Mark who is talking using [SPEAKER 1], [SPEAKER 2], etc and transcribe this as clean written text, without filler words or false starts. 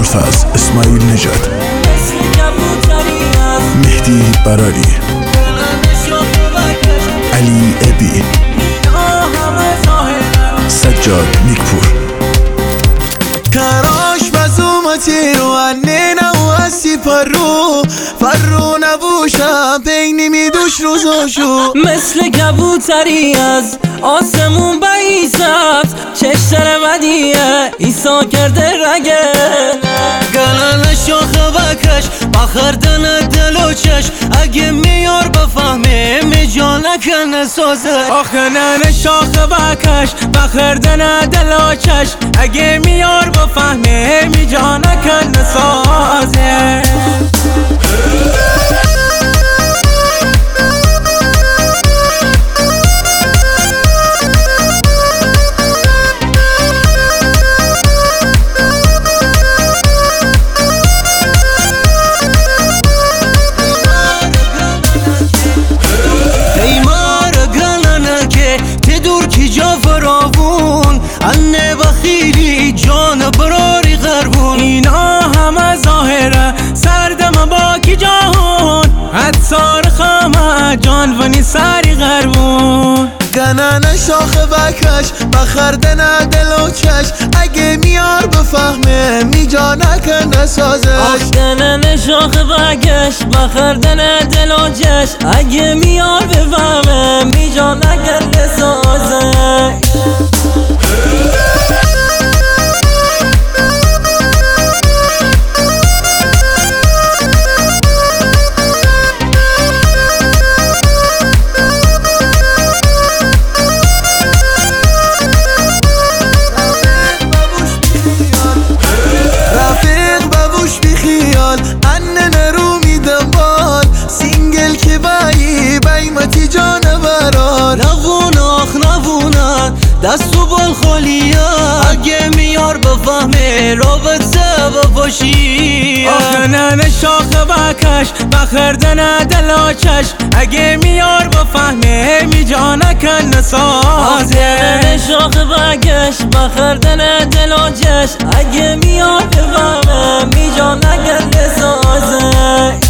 [SPEAKER 1] ابوالفضل اسماعیل نژاد، مهدی براری، علی ابی، سجاد نیکپور.
[SPEAKER 2] کراش مزومتی رو انینا و اسی فرو نبوشم بینی میدوش روزاشو
[SPEAKER 3] مثل کبوتری از آسمون بایستد چشتر بدیه ایسا کرده رگه
[SPEAKER 2] گلن شاخه بکش بخردن دل و چش اگه میار بفهمه میجا نکنه سازه آخه نن شاخه بکش بخردن دل و چش اگه میار بفهمه میجا نکنه سازه انه بخیلی جان براری غربون اینا همه ظاهره سردم باکی جهان حدسار خامه جانونی سری غربون گنن شاخه بکش بخردن دل و چش اگه میار بفهمه میجا نکنه سازش
[SPEAKER 3] گنن شاخه بکش بخردن دل و چش اگه میار بفهمه میجا نکنه سازش
[SPEAKER 2] دستو بال خالیا اگه میار بفهمه رابطه بپاشی آخه نن شاخه بکش بخردن دل و چش اگه میار بفهمه میجا نکنه سازه
[SPEAKER 3] نن شاخه بکش بخردن دل و چش اگه میار بفهمه میجا نکنه سازه